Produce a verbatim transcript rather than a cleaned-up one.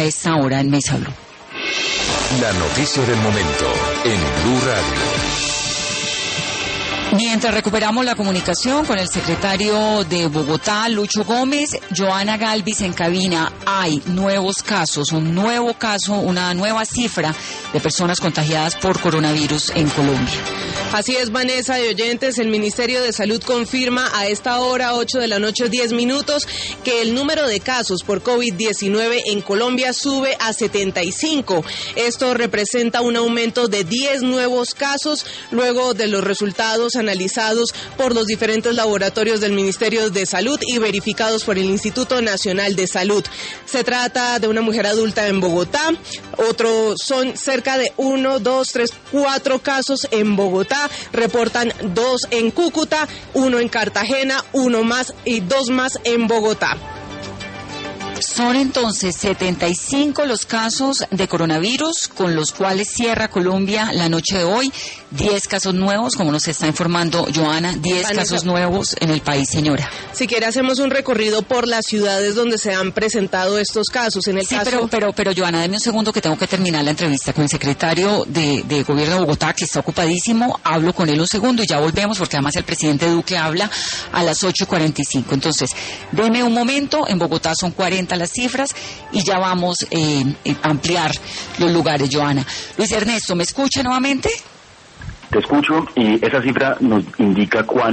esta hora en Mesa Blue. La noticia del momento en Blue Radio. Mientras recuperamos la comunicación con el secretario de Bogotá, Lucho Gómez, Joana Galvis en cabina, hay nuevos casos, un nuevo caso, una nueva cifra de personas contagiadas por coronavirus en Colombia. Así es, Vanessa y oyentes, el Ministerio de Salud confirma a esta hora, ocho de la noche, diez minutos, que el número de casos por COVID diecinueve en Colombia sube a setenta y cinco. Esto representa un aumento de diez nuevos casos luego de los resultados analizados por los diferentes laboratorios del Ministerio de Salud y verificados por el Instituto Nacional de Salud. Se trata de una mujer adulta en Bogotá, otro son cerca de uno, dos, tres, cuatro casos en Bogotá. Reportan dos en Cúcuta, uno en Cartagena, uno más y dos más en Bogotá. Son entonces setenta y cinco los casos de coronavirus con los cuales cierra Colombia la noche de hoy. diez casos nuevos, como nos está informando Joana, diez Vanessa. Casos nuevos en el país, señora. Si quiere hacemos un recorrido por las ciudades donde se han presentado estos casos. En el sí, caso... pero, pero, pero Joana, deme un segundo que tengo que terminar la entrevista con el secretario de, de Gobierno de Bogotá, que está ocupadísimo. Hablo con él un segundo y ya volvemos, porque además el presidente Duque habla a las ocho y cuarenta y cinco. Entonces, deme un momento, en Bogotá son cuarenta las cifras y ya vamos eh, a ampliar los lugares, Joana. Luis Ernesto, ¿me escucha nuevamente? Te escucho y esa cifra nos indica cuánto